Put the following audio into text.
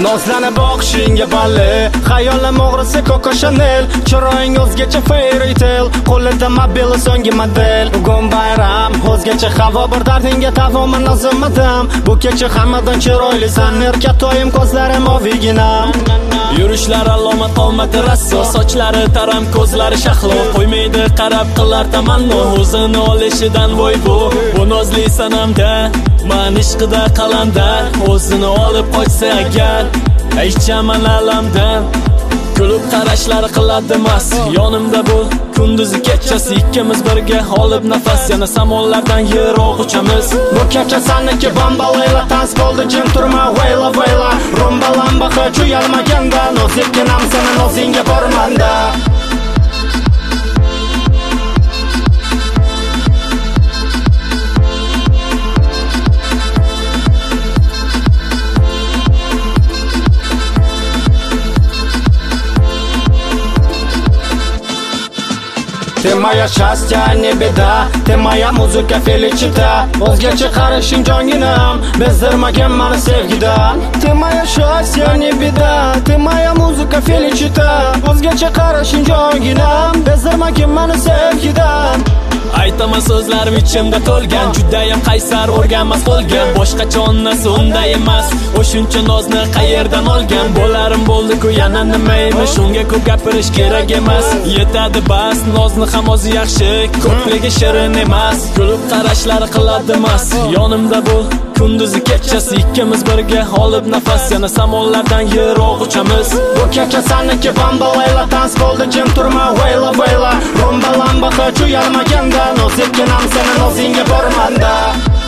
Nozlanib boqishingga balli, xayolim o'g'risi Coco Chanel, chiroying o'zgacha fairy tale, qo'lida mobil so'nggi model. Bugun bayram, o'zgacha havo, bir dardingga tavoman nazimadim. Bu kecha hammadan chiroylisan, erkatoyim ko'zlarim oviginam. Yurishlar alomat omati rasso, sochlari taram, ko'zlari shahlo, qo'ymaydi qarab qilar tamanno, o'zini olishidan voy bu nozli sanamda, man ishqida qalamda, o'zini olib qochsa agar aytaman alamdan. Kulib qarashlari qiladi mas, yonimda bo'l kunduzi kechasi, ikkimiz birga olib nafas, yana samonlardan yiroq uchamiz. Bu kecha saniki bombalayla, tans bo'ldi jim turma vayla vayla, rumbalamba hech uyalmaganda, nozikkinam seni nozingga bormanda. Ты моя счастье, а не беда, ты моя muzika felicita, o'zgacha qarashing jonginam, bezdirmagin meni sevgidan. Ты моя счастье, а не беда, ты моя muzika felicita, o'zgacha qarashing jonginam, bezdirmagin meni sevgidan. Aytaman so'zlarim ichimda to'lgan, judayam qaysar o'rganmas bo'lgan, boshqacha onasi unday emas, o shuncha nozni qayerdan olgan. Bo'larim bo'ldi-ku, yana nima emish, shunga ko'p gapirish kerak emas, yetadi bas, nozni ham o'zi yaxshi, ko'pligi shirin emas. Kulib qarashlari qiladi mas, yonimda bo'l kunduzi kechasi, ikkimiz birga olib nafas, yana samonlardan yiroq uchamiz. Bu kecha saniki bombalayla, tans bo'ldi jim turma vayla vayla, rumbalamba hech uyalmaganda, nozikkinam seni nozingga bormanda.